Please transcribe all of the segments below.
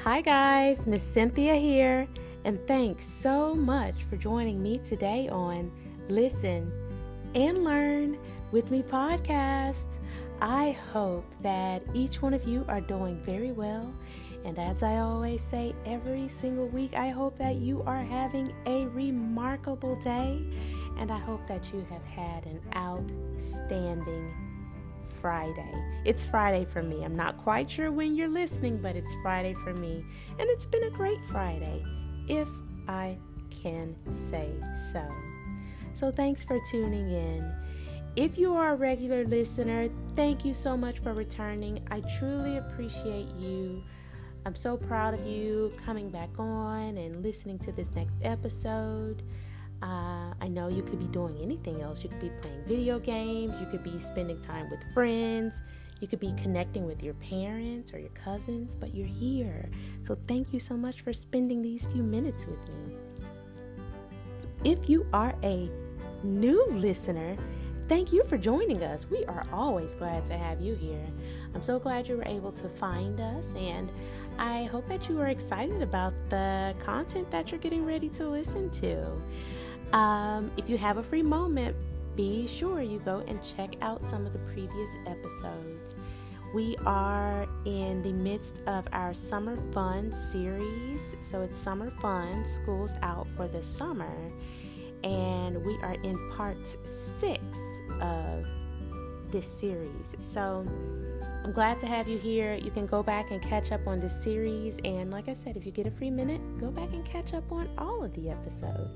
Hi guys, Miss Cynthia here, and thanks so much for joining me today on Listen and Learn with Me podcast. I hope that each one of you are doing very well, and as I always say every single week, I hope that you are having a remarkable day, and I hope that you have had an outstanding Friday. It's Friday for me. I'm not quite sure when you're listening, but it's Friday for me. And it's been a great Friday, if I can say so. So thanks for tuning in. If you are a regular listener, thank you so much for returning. I truly appreciate you. I'm so proud of you coming back on and listening to this next episode. I know you could be doing anything else. You could be playing video games. You could be spending time with friends. You could be connecting with your parents or your cousins, but you're here. So thank you so much for spending these few minutes with me. If you are a new listener, thank you for joining us. We are always glad to have you here. I'm so glad you were able to find us, and I hope that you are excited about the content that you're getting ready to listen to. If you have a free moment, be sure you go and check out some of the previous episodes. We are in the midst of our Summer Fun series. So it's Summer Fun, school's out for the summer. And we are in part 6 of this series. So I'm glad to have you here. You can go back and catch up on this series. And like I said, if you get a free minute, go back and catch up on all of the episodes.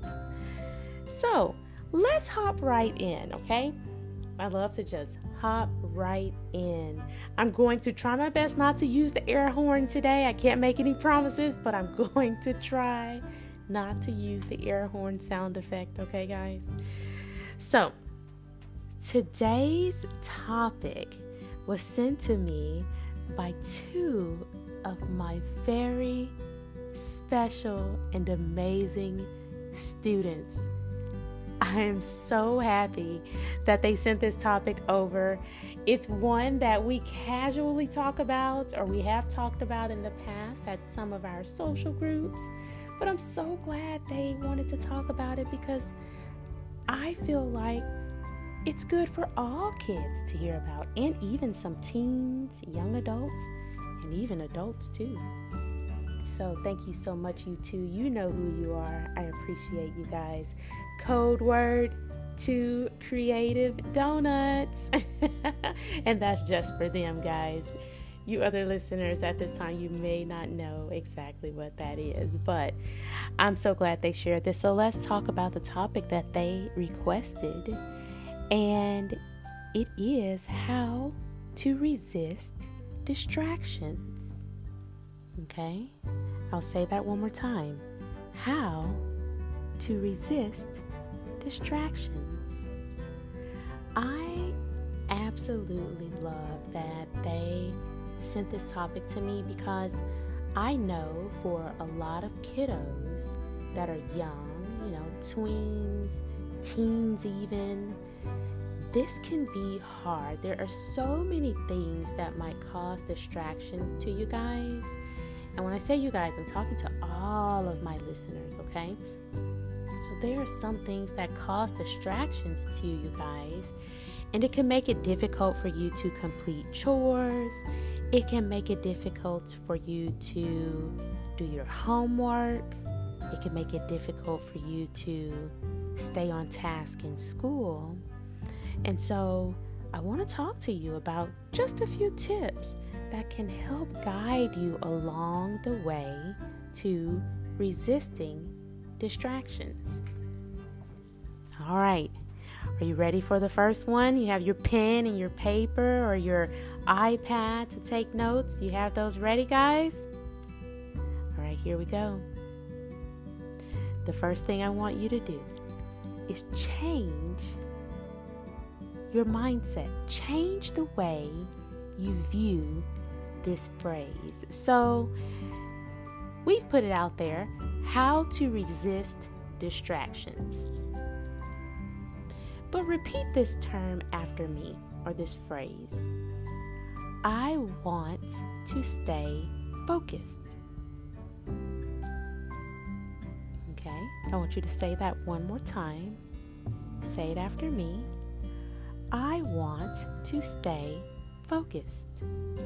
So let's hop right in, okay? I love to just hop right in. I'm going to try my best not to use the air horn today. I can't make any promises, but I'm going to try not to use the air horn sound effect, okay, guys? So today's topic was sent to me by 2 of my very special and amazing students. I am so happy that they sent this topic over. It's one that we casually talk about, or we have talked about in the past at some of our social groups, but I'm so glad they wanted to talk about it because I feel like it's good for all kids to hear about, and even some teens, young adults, and even adults too. So thank you so much, you two. You know who you are. I appreciate you guys. Code word 2 creative donuts. And that's just for them, guys. You other listeners at this time, you may not know exactly what that is, but I'm so glad they shared this. So let's talk about the topic that they requested. And it is how to resist distractions. Okay? I'll say that one more time. How to resist distractions. I absolutely love that they sent this topic to me because I know for a lot of kiddos that are young, tweens, teens even, this can be hard. There are so many things that might cause distractions to you guys. And when I say you guys, I'm talking to all of my listeners, okay? So there are some things that cause distractions to you guys, and it can make it difficult for you to complete chores. It can make it difficult for you to do your homework. It can make it difficult for you to stay on task in school. And so I want to talk to you about just a few tips that can help guide you along the way to resisting distractions. All right. Are you ready for the first one? You have your pen and your paper or your iPad to take notes. You have those ready, guys? All right, here we go. The first thing I want you to do is change your mindset. Change the way you view this phrase. So we've put it out there, how to resist distractions. But repeat this term after me, or this phrase. I want to stay focused. Okay, I want you to say that one more time. Say it after me. I want to stay focused.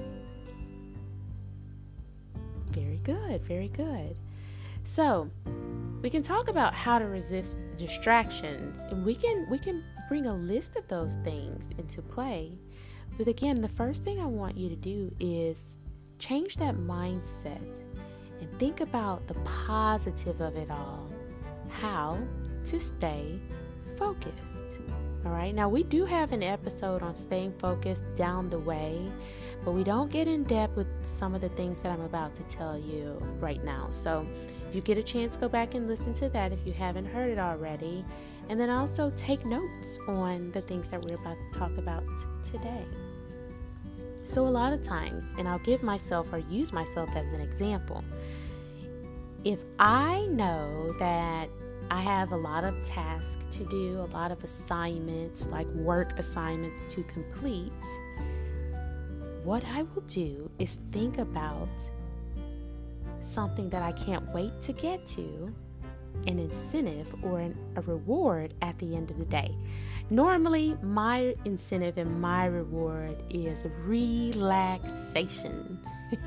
Very good, very good. So, we can talk about how to resist distractions, and we can bring a list of those things into play. But again, the first thing I want you to do is change that mindset and think about the positive of it all. How to stay focused. All right. Now, we do have an episode on staying focused down the way, but we don't get in depth with some of the things that I'm about to tell you right now. So if you get a chance, go back and listen to that if you haven't heard it already. And then also take notes on the things that we're about to talk about today. So a lot of times, and I'll give myself or use myself as an example, if I know that I have a lot of tasks to do, a lot of assignments, like work assignments to complete, what I will do is think about something that I can't wait to get to, an incentive or a reward at the end of the day. Normally, my incentive and my reward is relaxation.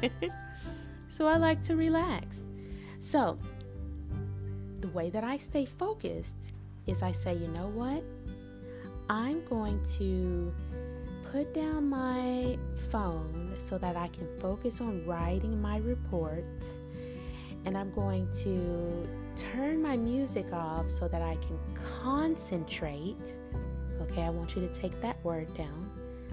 So I like to relax. So the way that I stay focused is I say, you know what? I'm going to put down my phone so that I can focus on writing my report. And I'm going to turn my music off so that I can concentrate. Okay, I want you to take that word down.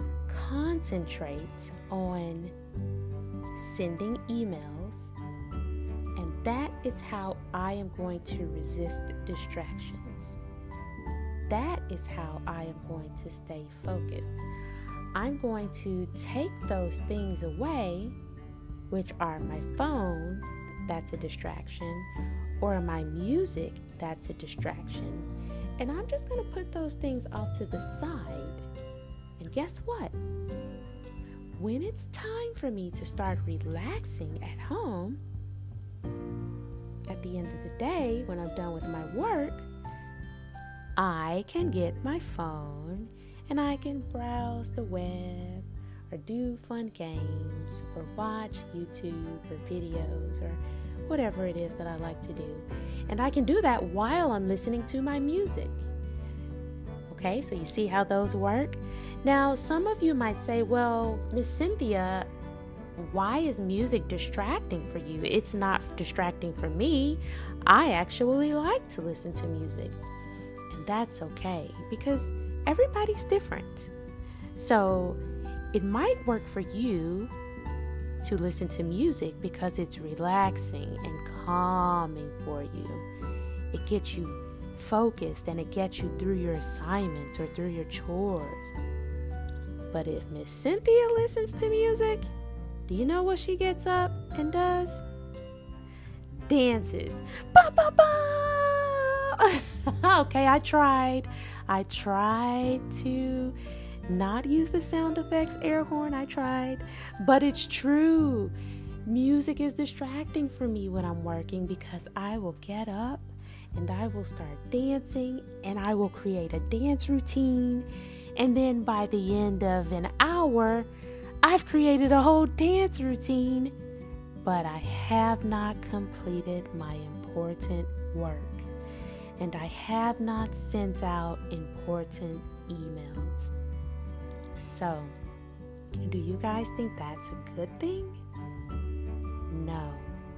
Concentrate on sending emails. And that is how I am going to resist distractions. That is how I am going to stay focused. I'm going to take those things away, which are my phone, that's a distraction, or my music, that's a distraction. And I'm just going to put those things off to the side. And guess what? When it's time for me to start relaxing at home, at the end of the day, when I'm done with my work, I can get my phone and I can browse the web or do fun games or watch YouTube or videos or whatever it is that I like to do. And I can do that while I'm listening to my music. Okay, so you see how those work? Now, some of you might say, well, Miss Cynthia, why is music distracting for you? It's not distracting for me. I actually like to listen to music. And that's okay because everybody's different. So it might work for you to listen to music because it's relaxing and calming for you. It gets you focused and it gets you through your assignments or through your chores. But if Miss Cynthia listens to music, do you know what she gets up and does? Dances. Ba, ba, ba. Okay, I tried to not use the sound effects air horn. I tried, but it's true. Music is distracting for me when I'm working because I will get up and I will start dancing and I will create a dance routine. And then by the end of an hour, I've created a whole dance routine, but I have not completed my important work. And I have not sent out important emails. So, do you guys think that's a good thing? No.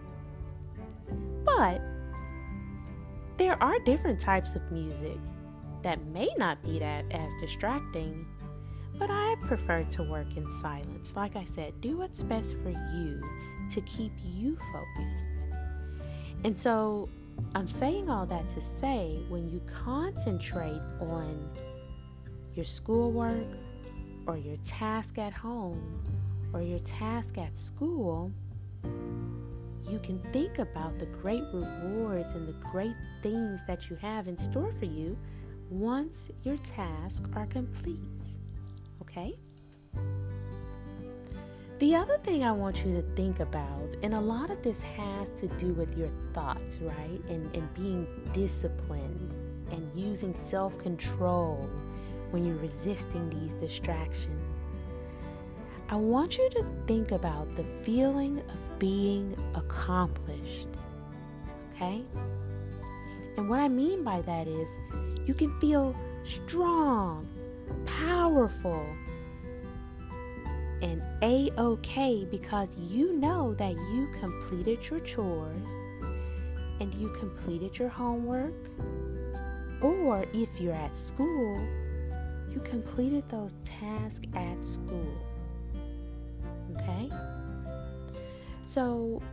But there are different types of music that may not be that as distracting, but I prefer to work in silence. Like I said, do what's best for you to keep you focused. And so I'm saying all that to say, when you concentrate on your schoolwork or your task at home or your task at school, you can think about the great rewards and the great things that you have in store for you once your tasks are complete. Okay? The other thing I want you to think about, and a lot of this has to do with your thoughts, right? And being disciplined and using self-control when you're resisting these distractions. I want you to think about the feeling of being accomplished, okay? And what I mean by that is you can feel strong, powerful, and A-OK because you know that you completed your chores and you completed your homework, or if you're at school, you completed those tasks at school. Okay? So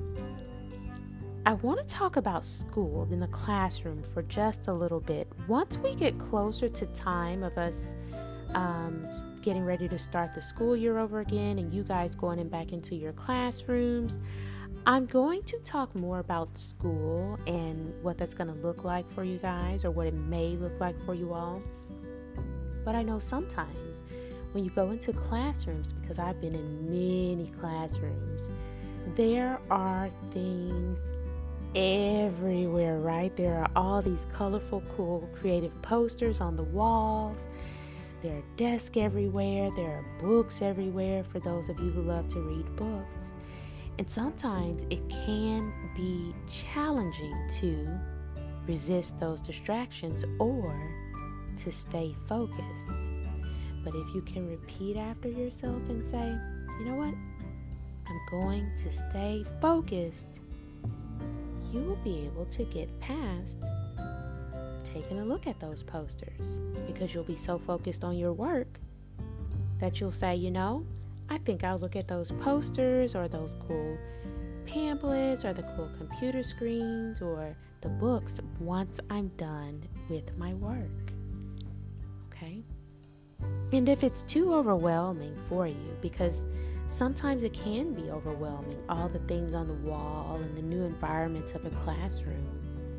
I want to talk about school in the classroom for just a little bit. Once we get closer to time of us getting ready to start the school year over again and you guys going back into your classrooms, I'm going to talk more about school and what that's going to look like for you guys, or what it may look like for you all. But I know sometimes when you go into classrooms, because I've been in many classrooms, there are things everywhere, right? There are all these colorful, cool, creative posters on the walls. There are desks everywhere. There are books everywhere for those of you who love to read books. And sometimes it can be challenging to resist those distractions or to stay focused. But if you can repeat after yourself and say, you know what? I'm going to stay focused. You will be able to get past taking a look at those posters, because you'll be so focused on your work that you'll say, you know, I think I'll look at those posters or those cool pamphlets or the cool computer screens or the books once I'm done with my work. Okay? And if it's too overwhelming for you, because sometimes it can be overwhelming, all the things on the wall and the new environment of a classroom,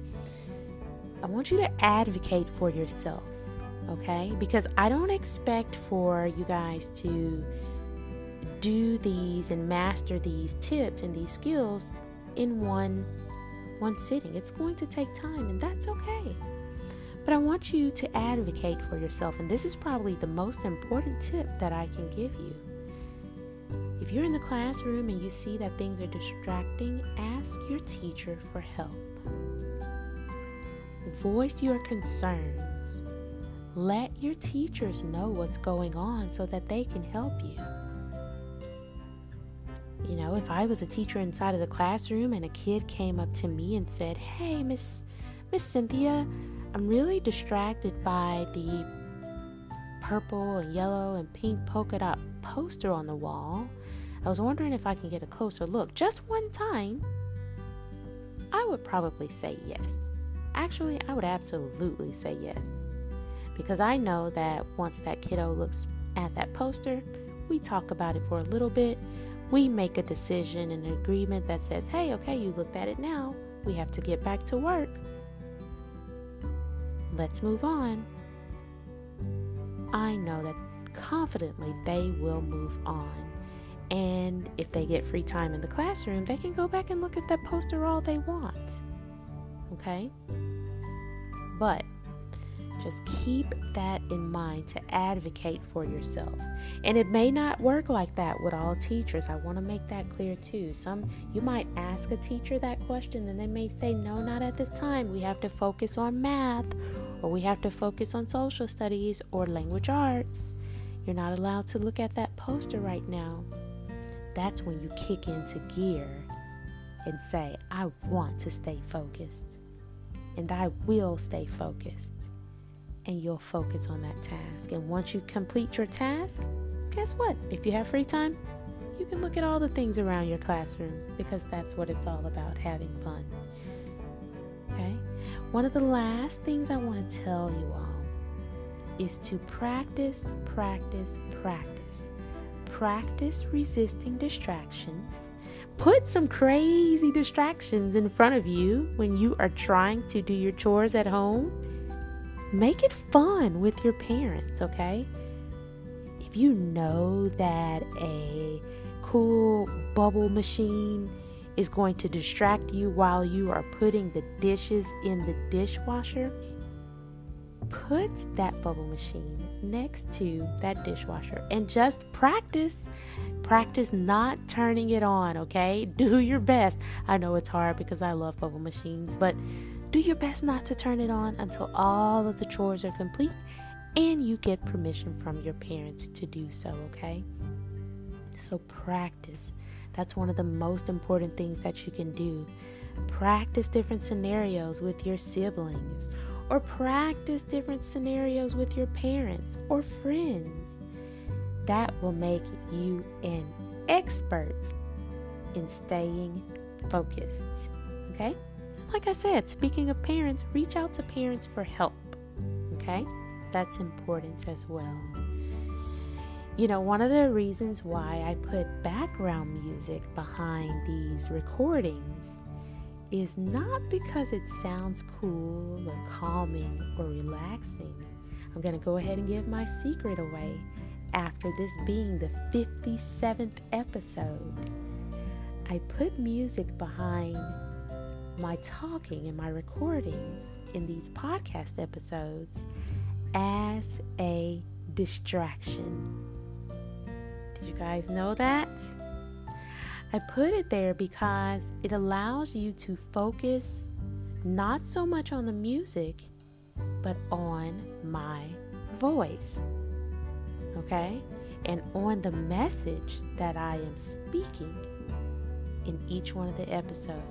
I want you to advocate for yourself, okay? Because I don't expect for you guys to do these and master these tips and these skills in one sitting. It's going to take time, and that's okay. But I want you to advocate for yourself, and this is probably the most important tip that I can give you. If you're in the classroom and you see that things are distracting, ask your teacher for help. Voice your concerns. Let your teachers know what's going on so that they can help you. You know, if I was a teacher inside of the classroom and a kid came up to me and said, hey, Miss Cynthia, I'm really distracted by the purple and yellow and pink polka dot poster on the wall. I was wondering if I can get a closer look just one time. I would probably say yes. Actually, I would absolutely say yes. Because I know that once that kiddo looks at that poster, we talk about it for a little bit. We make a decision and an agreement that says, hey, okay, you looked at it now. We have to get back to work. Let's move on. I know that confidently they will move on. And if they get free time in the classroom, they can go back and look at that poster all they want. Okay? But just keep that in mind to advocate for yourself. And it may not work like that with all teachers. I want to make that clear too. You might ask a teacher that question and they may say, no, not at this time. We have to focus on math, or we have to focus on social studies or language arts. You're not allowed to look at that poster right now. That's when you kick into gear and say, I want to stay focused. And I will stay focused. And you'll focus on that task. And once you complete your task, guess what? If you have free time, you can look at all the things around your classroom, because that's what it's all about, having fun. Okay? One of the last things I want to tell you all is to practice, practice, practice. Practice resisting distractions. Put some crazy distractions in front of you when you are trying to do your chores at home. Make it fun with your parents, okay? If you know that a cool bubble machine is going to distract you while you are putting the dishes in the dishwasher, put that bubble machine next to that dishwasher and just practice. Practice not turning it on, okay? Do your best. I know it's hard because I love bubble machines, but do your best not to turn it on until all of the chores are complete and you get permission from your parents to do so, okay? So practice. That's one of the most important things that you can do. Practice different scenarios with your siblings, or practice different scenarios with your parents or friends. That will make you an expert in staying focused, okay? Like I said, speaking of parents, reach out to parents for help, okay? That's important as well. You know, one of the reasons why I put background music behind these recordings is not because it sounds cool or calming or relaxing. I'm going to go ahead and give my secret away after this being the 57th episode. I put music behind my talking and my recordings in these podcast episodes as a distraction. Did you guys know that? I put it there because it allows you to focus not so much on the music, but on my voice, okay? And on the message that I am speaking in each one of the episodes.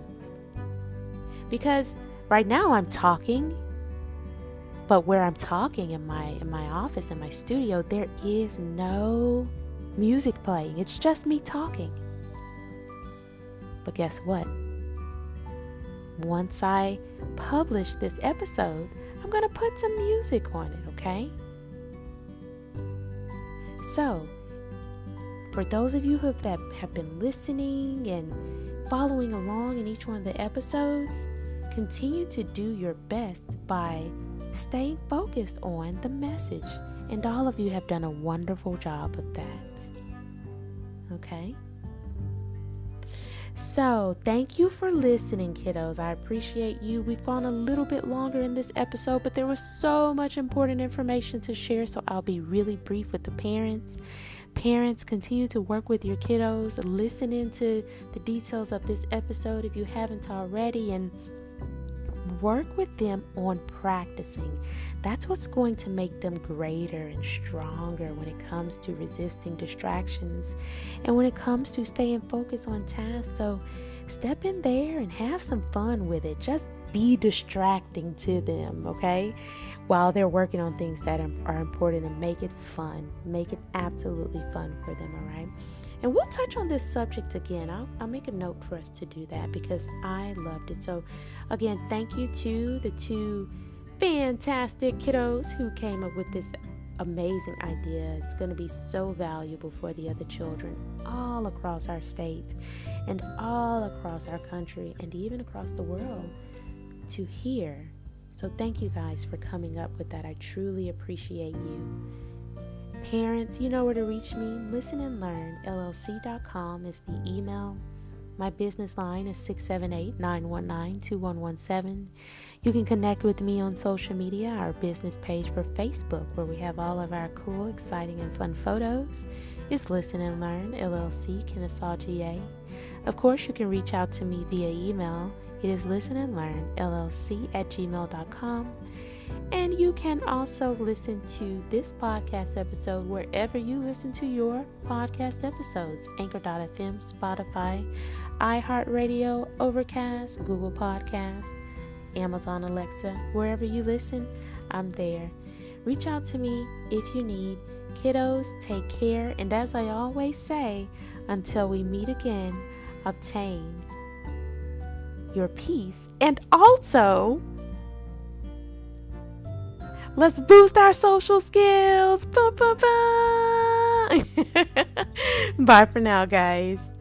Because right now I'm talking, but where I'm talking in my office, in my studio, there is no music playing. It's just me talking. But guess what? Once I publish this episode, I'm going to put some music on it, okay? So, for those of you that have been listening and following along in each one of the episodes, continue to do your best by staying focused on the message. And all of you have done a wonderful job of that. Okay? So, thank you for listening, kiddos. I appreciate you. We've gone a little bit longer in this episode, but there was so much important information to share, so I'll be really brief with the parents. Parents, continue to work with your kiddos. Listen into the details of this episode if you haven't already, and work with them on practicing. That's what's going to make them greater and stronger when it comes to resisting distractions and when it comes to staying focused on tasks. So step in there and have some fun with it. Just be distracting to them, okay? While they're working on things that are important, and make it fun. Make it absolutely fun for them, all right? And we'll touch on this subject again. I'll make a note for us to do that because I loved it. So again, thank you to the two fantastic kiddos who came up with this amazing idea. It's going to be so valuable for the other children all across our state and all across our country and even across the world to hear. So thank you guys for coming up with that. I truly appreciate you. Parents, you know where to reach me. Listen and Learn, LLC.com is the email. My business line is 678-919-2117. You can connect with me on social media, our business page for Facebook, where we have all of our cool, exciting, and fun photos. It's Listen and Learn, LLC, Kennesaw, GA. Of course, you can reach out to me via email. It is listenandlearnllc@gmail.com. And you can also listen to this podcast episode wherever you listen to your podcast episodes. Anchor.fm, Spotify, iHeartRadio, Overcast, Google Podcasts, Amazon Alexa. Wherever you listen, I'm there. Reach out to me if you need. Kiddos, take care. And as I always say, until we meet again, obtain your peace. And also, let's boost our social skills. Bye for now, guys.